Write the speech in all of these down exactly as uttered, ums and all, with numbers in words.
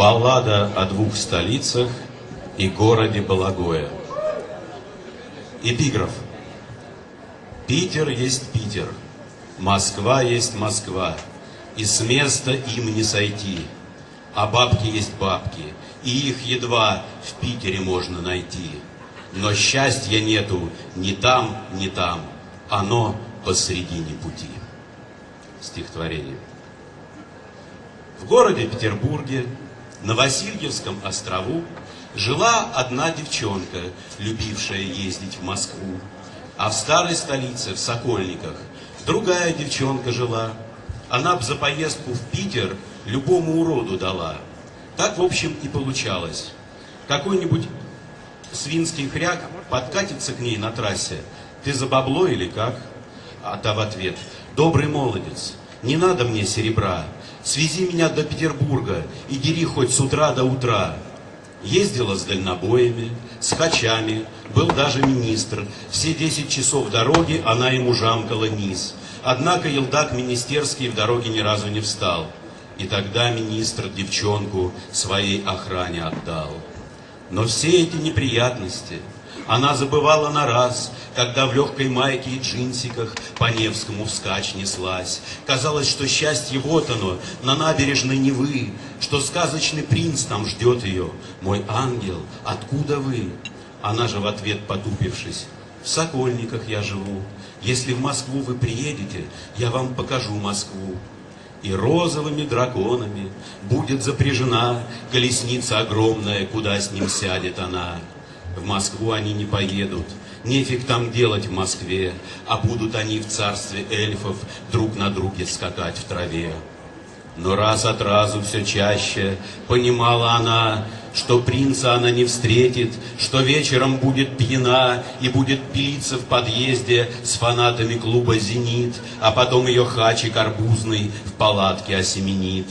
Баллада о двух столицах и городе Балагое. Эпиграф. Питер есть Питер, Москва есть Москва, и с места им не сойти. А бабки есть бабки, и их едва в Питере можно найти. Но счастья нету ни там, ни там, оно посредине пути. Стихотворение. В городе Петербурге, на Васильевском острову, жила одна девчонка, любившая ездить в Москву. А в старой столице, в Сокольниках, другая девчонка жила. Она б за поездку в Питер любому уроду дала. Так, в общем, и получалось. Какой-нибудь свинский хряк подкатится к ней на трассе. Ты за бабло или как? А та в ответ: добрый молодец, не надо мне серебра. Свези меня до Петербурга и дери хоть с утра до утра. Ездила с дальнобоями, с хачами, был даже министр. Все десять часов дороги она ему жамкала низ. Однако елдак министерский в дороге ни разу не встал. И тогда министр девчонку своей охране отдал. Но все эти неприятности она забывала на раз, когда в легкой майке и джинсиках по Невскому вскачь неслась. Казалось, что счастье вот оно, на набережной Невы, что сказочный принц там ждет ее. Мой ангел, откуда вы? Она же в ответ, потупившись: в Сокольниках я живу. Если в Москву вы приедете, я вам покажу Москву. И розовыми драконами будет запряжена колесница огромная, куда с ним сядет она. В Москву они не поедут, нефиг там делать в Москве, а будут они в царстве эльфов друг на друге скакать в траве. Но раз от разу все чаще понимала она, что принца она не встретит, что вечером будет пьяна и будет пилиться в подъезде с фанатами клуба «Зенит», а потом ее хачик арбузный в палатке осеменит.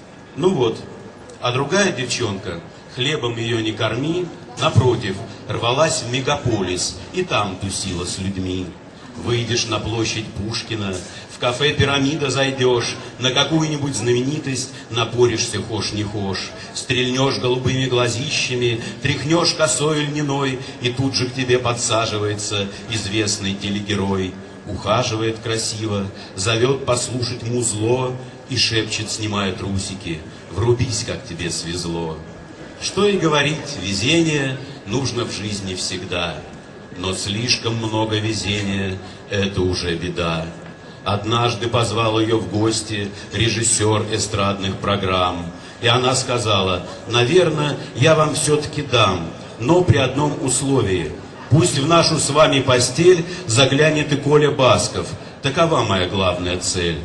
Ну вот, а другая девчонка, хлебом ее не корми, напротив, рвалась в мегаполис и там тусила с людьми. Выйдешь на площадь Пушкина, в кафе «Пирамида» зайдешь, на какую-нибудь знаменитость напоришься хошь не хошь, стрельнешь голубыми глазищами, тряхнешь косой льняной, и тут же к тебе подсаживается известный телегерой. Ухаживает красиво, зовет послушать музло и шепчет, снимая трусики: врубись, как тебе свезло. Что и говорить, везение нужно в жизни всегда, но слишком много везения — это уже беда. Однажды позвал ее в гости режиссер эстрадных программ, и она сказала: наверное, я вам все-таки дам, но при одном условии: пусть в нашу с вами постель заглянет и Коля Басков, такова моя главная цель.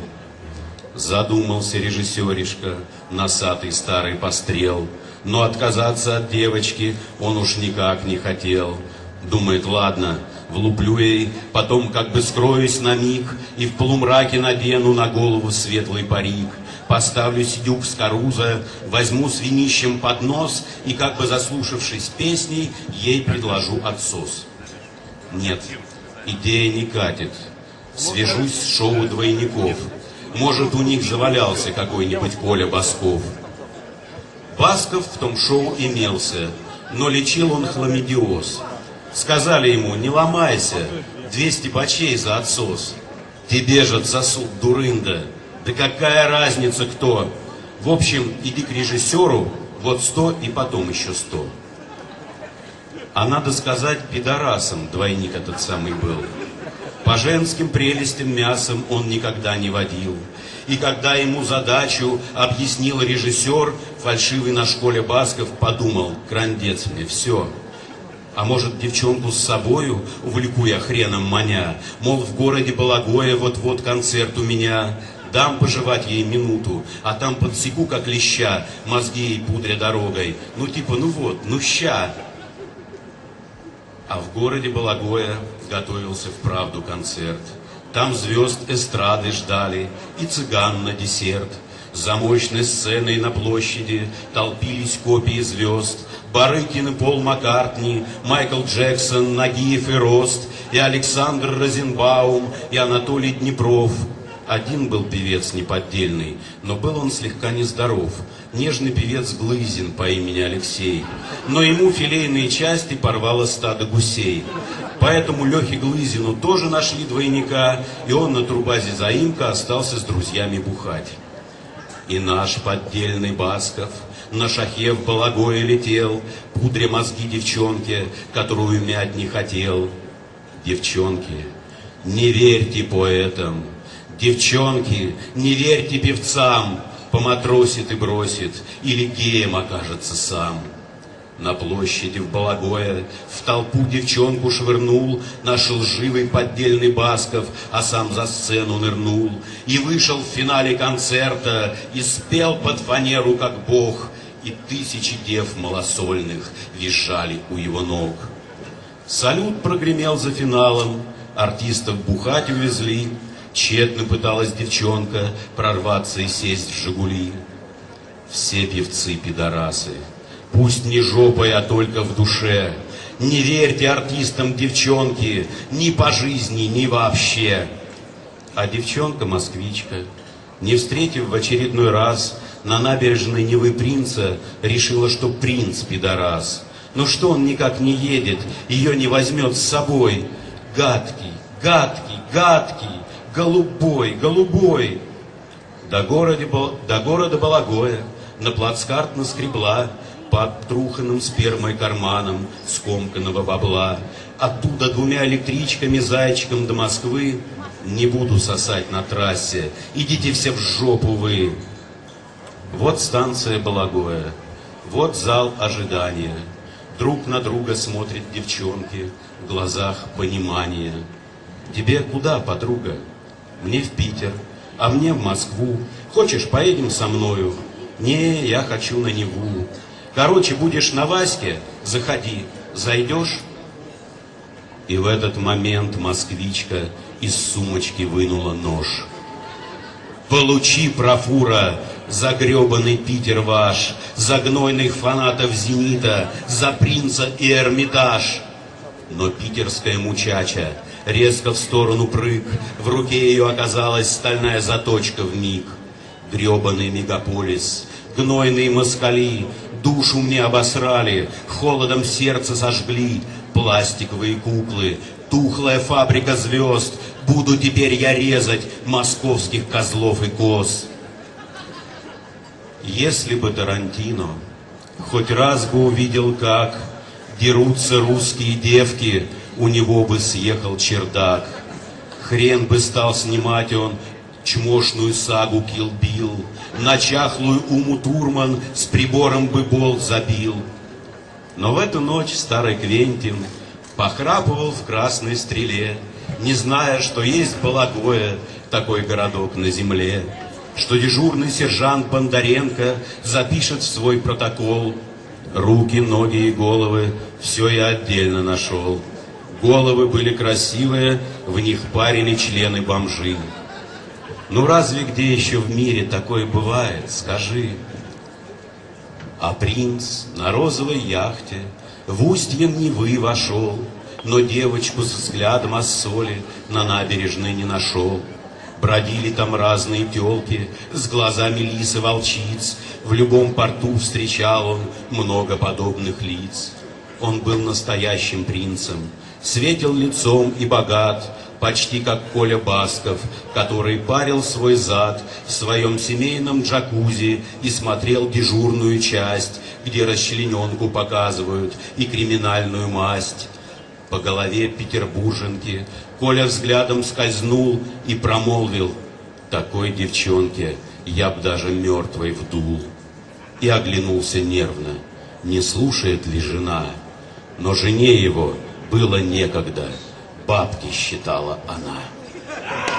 Задумался режиссеришка, носатый старый пострел, но отказаться от девочки он уж никак не хотел. Думает: ладно, влуплю ей, потом как бы скроюсь на миг и в полумраке надену на голову светлый парик. Поставлю сидюк с каруза, возьму с винищем поднос и, как бы заслушавшись песней, ей предложу отсос. Нет, идея не катит. Свяжусь с шоу двойников. Может, у них завалялся какой-нибудь Коля Басков. Басков в том шоу имелся, но лечил он хламидиоз. Сказали ему: не ломайся, двести бачей за отсос. Тебе же отсосут, дурында. Да какая разница кто? В общем, иди к режиссеру, вот сто и потом еще сто. А надо сказать, пидорасом двойник этот самый был. По женским прелестям мясом он никогда не водил. И когда ему задачу объяснил режиссер, фальшивый наш Коля Басков подумал: крандец мне, все. А может, девчонку с собою увлеку я хреном маня? Мол, в городе Балагое вот-вот концерт у меня. Дам пожевать ей минуту, а там подсеку, как леща, мозги ей пудря дорогой. Ну типа, ну вот, ну ща. А в городе Балагое готовился вправду концерт. Там звезд эстрады ждали и цыган на десерт. За мощной сценой на площади толпились копии звезд. Барыкин и Пол Маккартни, Майкл Джексон, Нагиев и Рост, и Александр Розенбаум, и Анатолий Днепров. Один был певец неподдельный, но был он слегка нездоров. нежный певец Глызин по имени Алексей, но ему филейные части порвало стадо гусей. Поэтому Лехе Глызину тоже нашли двойника, и он на турбазе заимка остался с друзьями бухать. И наш поддельный Басков на шахе в Балагое летел, пудря мозги девчонке, которую мять не хотел. Девчонки, не верьте поэтам, девчонки, не верьте певцам, поматросит и бросит, или геем окажется сам. На площади в Балагое в толпу девчонку швырнул наш лживый поддельный Басков, а сам за сцену нырнул. И вышел в финале концерта, и спел под фанеру, как бог, и тысячи дев малосольных визжали у его ног. Салют прогремел за финалом, артистов бухать увезли, тщетно пыталась девчонка прорваться и сесть в «Жигули». Все певцы пидорасы, пусть не жопой, а только в душе. Не верьте артистам, девчонки, ни по жизни, ни вообще. А девчонка-москвичка, не встретив в очередной раз на набережной Невы принца, решила, что принц пидорас. Но что он никак не едет, ее не возьмет с собой? Гадкий, гадкий, гадкий, голубой, голубой. До города, до города Балагоя на плацкарт наскребла по обтруханным спермой карманам скомканного бабла. Оттуда двумя электричками зайчиком до Москвы. Не буду сосать на трассе, идите все в жопу вы. Вот станция Балагоя, вот зал ожидания. Друг на друга смотрят девчонки, в глазах понимание. Тебе куда, подруга? Мне в Питер, а мне в Москву. Хочешь, поедем со мною? Не, я хочу на Неву. Короче, будешь на Ваське, заходи, зайдешь? И в этот момент москвичка из сумочки вынула нож. Получи, профура, за гребаный Питер ваш, за гнойных фанатов «Зенита», за принца и Эрмитаж. Но питерская мучача резко в сторону прыг, в руке ее оказалась стальная заточка вмиг. Гребаный мегаполис, гнойные москали, душу мне обосрали, холодом сердце сожгли, пластиковые куклы, тухлая фабрика звезд, буду теперь я резать московских козлов и коз. Если бы Тарантино хоть раз бы увидел, как дерутся русские девки, у него бы съехал чердак. Хрен бы стал снимать он чмошную сагу Kill Bill, на чахлую Уму Турман с прибором бы болт забил. Но в эту ночь старый Квентин похрапывал в красной стреле, не зная, что есть Балагое, такой городок на земле, что дежурный сержант Бондаренко запишет в свой протокол: руки, ноги и головы, все я отдельно нашел. Головы были красивые, в них парили члены бомжи. Ну разве где еще в мире такое бывает, скажи? А принц на розовой яхте в устье Невы вошел, но девочку с взглядом оссоли на набережной не нашел. Бродили там разные тёлки с глазами лис и волчиц, в любом порту встречал он много подобных лиц. Он был настоящим принцем, светил лицом и богат, почти как Коля Басков, который парил свой зад в своем семейном джакузи и смотрел дежурную часть, где расчлененку показывают и криминальную масть. По голове петербурженки Коля взглядом скользнул и промолвил: такой девчонке я б даже мертвой вдул. И оглянулся нервно, не слушает ли жена, но жене его было некогда, бабки считала она.